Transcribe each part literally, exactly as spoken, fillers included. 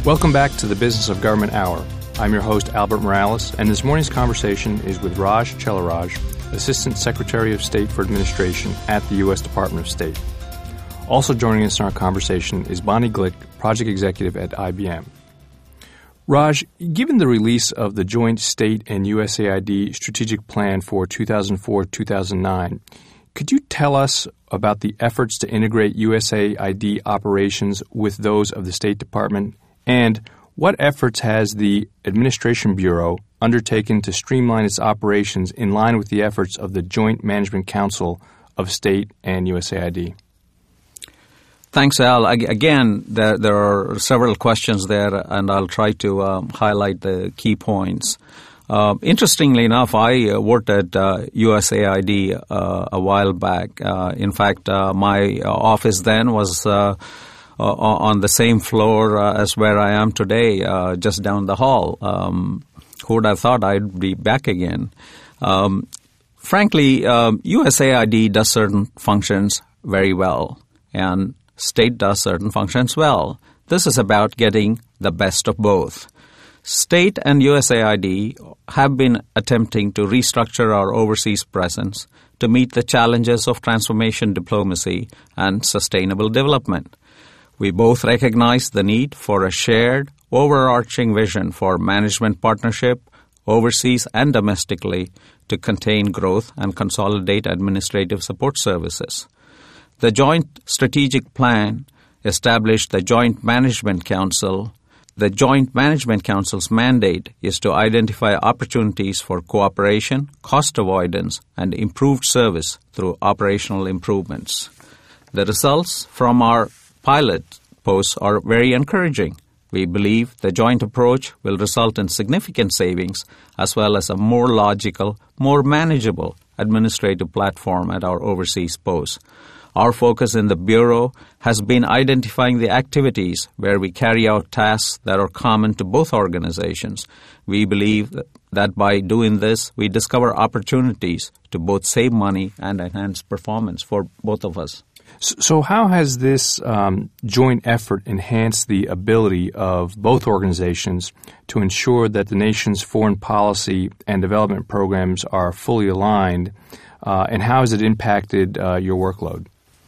Welcome back to the Business of Government Hour. I'm your host, Albert Morales, and this morning's conversation is with Raj Chelaraj, Assistant Secretary of State for Administration at the U S Department of State. Also joining us in our conversation is Bonnie Glick, Project Executive at I B M. Raj, given the release of the Joint State and U S A I D Strategic Plan for two thousand four to two thousand nine, could you tell us about the efforts to integrate U S A I D operations with those of the State Department, and what efforts has the Administration Bureau undertaken to streamline its operations in line with the efforts of the Joint Management Council of State and U S A I D? Thanks, Al. Again, there, there are several questions there, and I'll try to um, highlight the key points. Uh, interestingly enough, I uh, worked at uh, U S A I D uh, a while back. Uh, in fact, uh, my office then was uh, uh, on the same floor uh, as where I am today, uh, just down the hall. Um, who would have thought I'd be back again? Um, frankly, um, U S A I D does certain functions very well, and State does certain functions well. This is about getting the best of both. State and U S A I D have been attempting to restructure our overseas presence to meet the challenges of transformation diplomacy and sustainable development. We both recognize the need for a shared, overarching vision for management partnership, overseas and domestically, to contain growth and consolidate administrative support services. The Joint Strategic Plan established the Joint Management Council. The Joint Management Council's mandate is to identify opportunities for cooperation, cost avoidance, and improved service through operational improvements. The results from our pilot posts are very encouraging. We believe the joint approach will result in significant savings as well as a more logical, more manageable administrative platform at our overseas posts. Our focus in the Bureau has been identifying the activities where we carry out tasks that are common to both organizations. We believe that by doing this, we discover opportunities to both save money and enhance performance for both of us. So how has this um, joint effort enhanced the ability of both organizations to ensure that the nation's foreign policy and development programs are fully aligned, uh, and how has it impacted uh, your workload?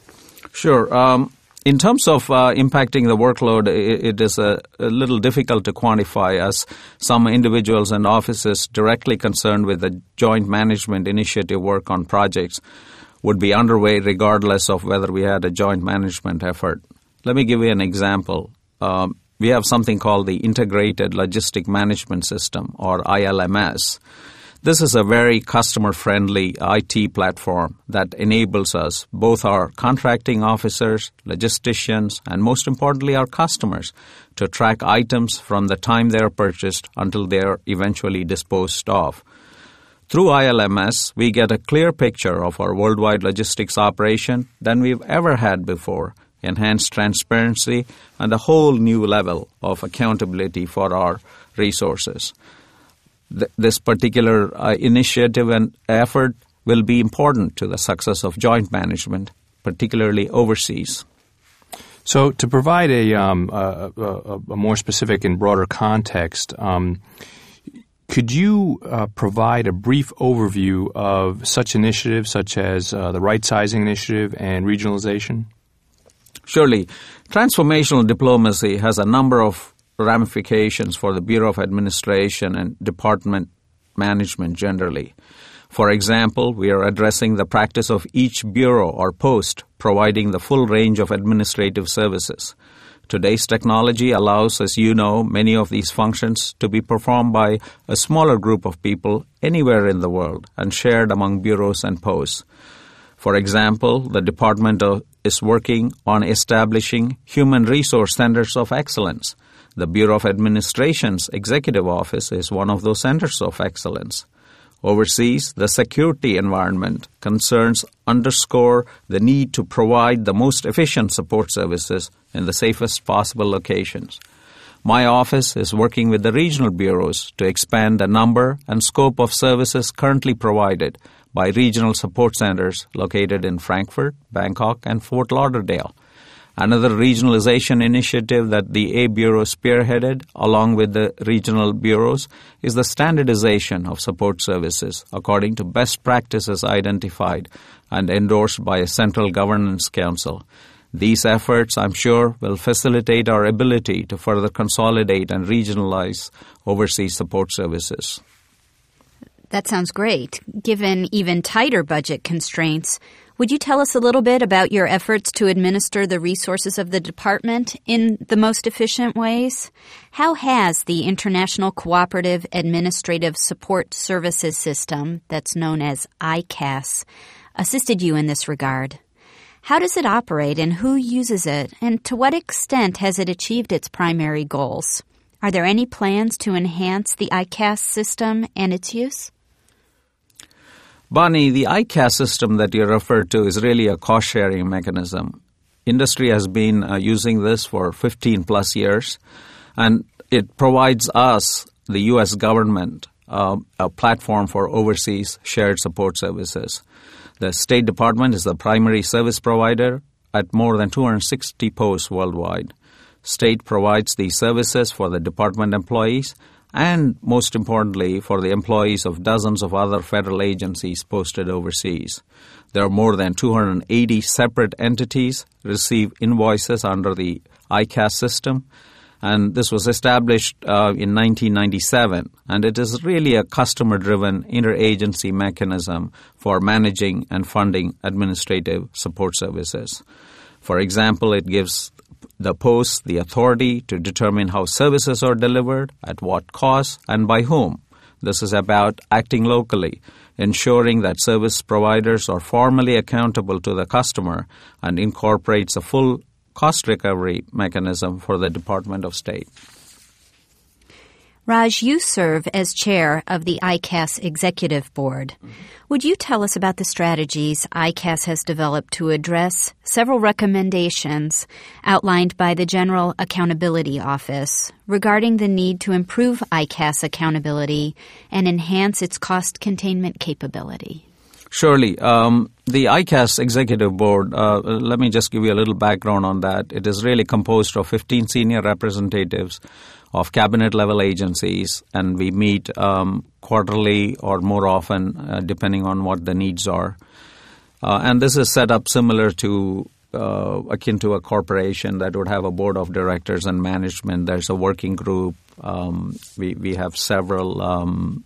Sure. Um, in terms of uh, impacting the workload, it, it is a, a little difficult to quantify, as some individuals and offices directly concerned with the joint management initiative work on projects would be underway regardless of whether we had a joint management effort. Let me give you an example. Um, we have something called the Integrated Logistic Management System, or I L M S. This is a very customer-friendly I T platform that enables us, both our contracting officers, logisticians, and most importantly our customers, to track items from the time they are purchased until they are eventually disposed of. Through I L M S, we get a clear picture of our worldwide logistics operation than we've ever had before, enhanced transparency, and a whole new level of accountability for our resources. Th- this particular uh, initiative and effort will be important to the success of joint management, particularly overseas. So to provide a, um, a, a, a more specific and broader context, um, could you uh, provide a brief overview of such initiatives such as uh, the right-sizing initiative and regionalization? Surely. Transformational diplomacy has a number of ramifications for the Bureau of Administration and department management generally. For example, we are addressing the practice of each bureau or post providing the full range of administrative services. Today's technology allows, as you know, many of these functions to be performed by a smaller group of people anywhere in the world and shared among bureaus and posts. For example, the department is working on establishing human resource centers of excellence. The Bureau of Administration's Executive Office is one of those centers of excellence. Overseas, the security environment concerns underscore the need to provide the most efficient support services in the safest possible locations. My office is working with the regional bureaus to expand the number and scope of services currently provided by regional support centers located in Frankfurt, Bangkok, and Fort Lauderdale. Another regionalization initiative that the A Bureau spearheaded, along with the regional bureaus, is the standardization of support services according to best practices identified and endorsed by a central governance council. These efforts, I'm sure, will facilitate our ability to further consolidate and regionalize overseas support services. That sounds great. Given even tighter budget constraints, would you tell us a little bit about your efforts to administer the resources of the department in the most efficient ways? How has the International Cooperative Administrative Support Services System, that's known as I C A S, assisted you in this regard? How does it operate and who uses it, and to what extent has it achieved its primary goals? Are there any plans to enhance the I C A S system and its use? Bonnie, the I C A S system that you referred to is really a cost-sharing mechanism. Industry has been uh, using this for fifteen plus years, and it provides us, the U S government, uh, a platform for overseas shared support services. The State Department is the primary service provider at more than two hundred sixty posts worldwide. State provides these services for the department employees and, most importantly, for the employees of dozens of other federal agencies posted overseas. There are more than two hundred eighty separate entities receive invoices under the I C A S system, and this was established uh, in nineteen ninety-seven, and it is really a customer-driven interagency mechanism for managing and funding administrative support services. For example, it gives the posts the authority to determine how services are delivered, at what cost, and by whom. This is about acting locally, ensuring that service providers are formally accountable to the customer, and incorporates a full cost recovery mechanism for the Department of State. Raj, you serve as chair of the I C A S Executive Board. Would you tell us about the strategies I C A S has developed to address several recommendations outlined by the General Accountability Office regarding the need to improve I C A S accountability and enhance its cost containment capability? Surely. Um, the I C A S Executive Board, uh, let me just give you a little background on that. It is really composed of fifteen senior representatives of cabinet-level agencies, and we meet um, quarterly or more often, uh, depending on what the needs are. Uh, and this is set up similar to, uh, akin to a corporation that would have a board of directors and management. There's a working group. Um, we, we have several um,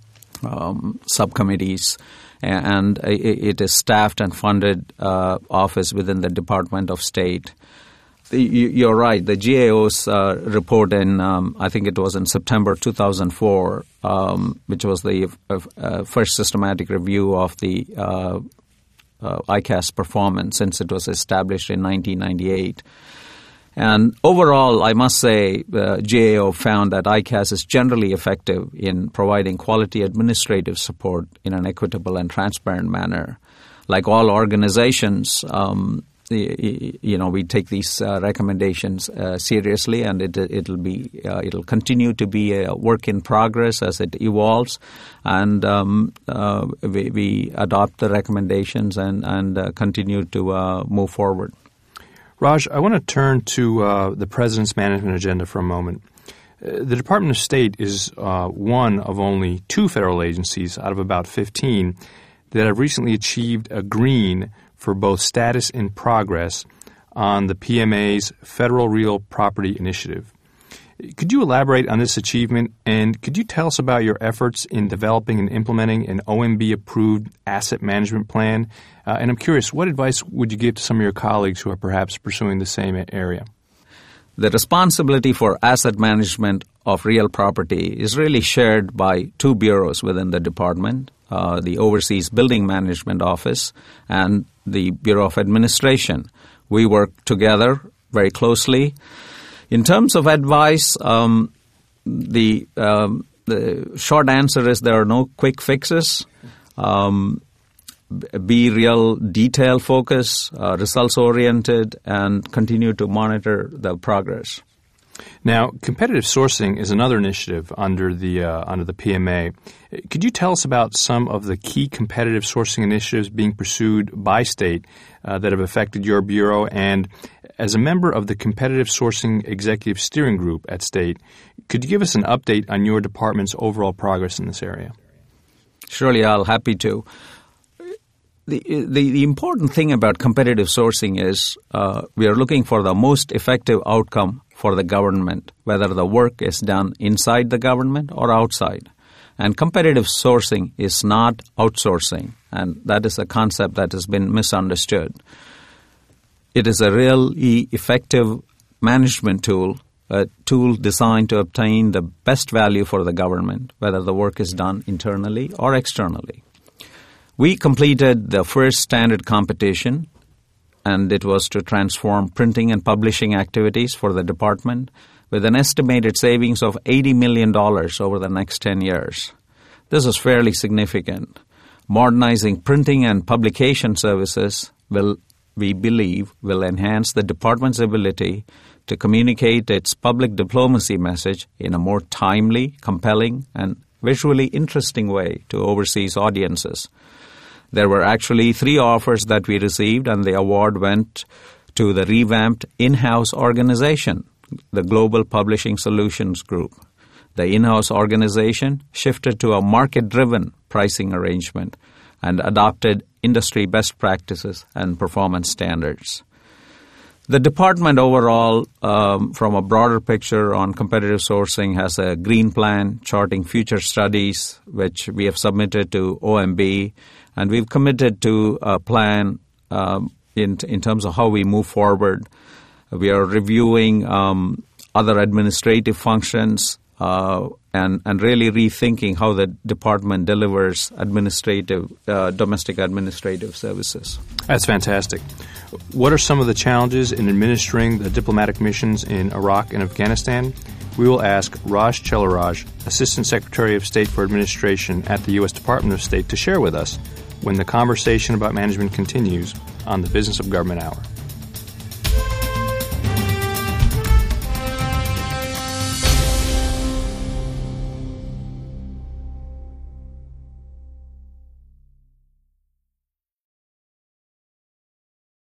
um, subcommittees, and it is staffed and funded uh, office within the Department of State. You're right. The G A O's uh, report in, um, I think it was in September two thousand four, um, which was the uh, uh, first systematic review of the uh, uh, I C A S performance since it was established in nineteen ninety-eight. And overall, I must say, uh, G A O found that I C A S is generally effective in providing quality administrative support in an equitable and transparent manner. Like all organizations, um, you know, we take these uh, recommendations uh, seriously, and it, it'll be uh, it'll continue to be a work in progress as it evolves, and um, uh, we, we adopt the recommendations and and uh, continue to uh, move forward. Raj, I want to turn to uh, the President's management agenda for a moment. Uh, the Department of State is uh, one of only two federal agencies out of about fifteen that have recently achieved a green for both status in progress on the P M A's Federal Real Property Initiative. Could you elaborate on this achievement, and could you tell us about your efforts in developing and implementing an O M B-approved asset management plan? Uh, and I'm curious, what advice would you give to some of your colleagues who are perhaps pursuing the same area? The responsibility for asset management of real property is really shared by two bureaus within the department, uh, the Overseas Building Management Office and the Bureau of Administration. We work together very closely. In terms of advice, um, the, um, the short answer is there are no quick fixes. Um, be real detail-focused, uh, results-oriented, and continue to monitor the progress. Now, competitive sourcing is another initiative under the uh, under the P M A. Could you tell us about some of the key competitive sourcing initiatives being pursued by state uh, that have affected your bureau? And as a member of the Competitive Sourcing Executive Steering Group at State, could you give us an update on your department's overall progress in this area? Surely, Al, happy to. The, the, the important thing about competitive sourcing is uh, we are looking for the most effective outcome for the government, whether the work is done inside the government or outside. And competitive sourcing is not outsourcing, and that is a concept that has been misunderstood. It is a really effective management tool, a tool designed to obtain the best value for the government, whether the work is done internally or externally. We completed the first standard competition, and it was to transform printing and publishing activities for the department with an estimated savings of eighty million dollars over the next ten years. This is fairly significant. Modernizing printing and publication services will, we believe, will enhance the department's ability to communicate its public diplomacy message in a more timely, compelling, and visually interesting way to overseas audiences. There were actually three offers that we received, and the award went to the revamped in-house organization, the Global Publishing Solutions Group. The in-house organization shifted to a market-driven pricing arrangement and adopted industry best practices and performance standards. The department overall, um, from a broader picture on competitive sourcing, has a green plan charting future studies, which we have submitted to O M B, and we've committed to a plan um, in in terms of how we move forward. We are reviewing um, other administrative functions uh, and, and really rethinking how the department delivers administrative, uh, domestic administrative services. That's fantastic. What are some of the challenges in administering the diplomatic missions in Iraq and Afghanistan? We will ask Raj Chelaraj, Assistant Secretary of State for Administration at the U S Department of State, to share with us when the conversation about management continues on the Business of Government Hour.